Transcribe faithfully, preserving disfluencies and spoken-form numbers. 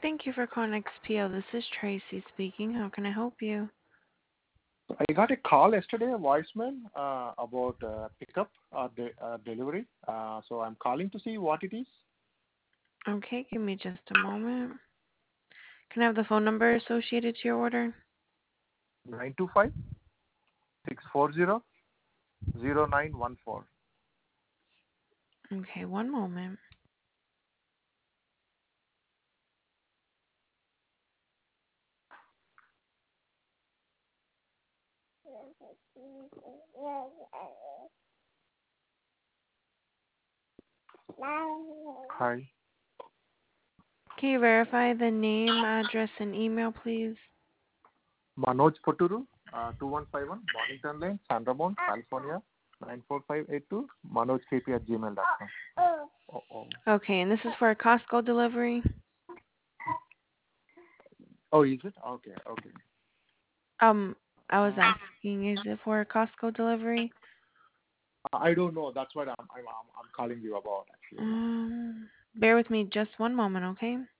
Thank you for calling X P O. This is Tracy speaking. How can I help you? I got a call yesterday, a voicemail uh, about uh, pickup or de- uh, delivery. Uh, so I'm calling to see what it is. Okay, give me just a moment. Can I have the phone number associated to your order? nine two five, six four zero, zero nine one four. Okay, one moment. Hi. Can you verify the name, address, and email, please? Manoj Poturu, uh, two one five one, Mornington Lane, San Ramon, California, nine four five eight two, manojkp at gmail dot com. Oh, oh. Okay, and this is for a Costco delivery? oh, is it? Okay, okay. Um, I was asking, is it for a Costco delivery? I don't know. That's what I'm, I'm, I'm I'm calling you about, actually. Um, bear with me just one moment, okay?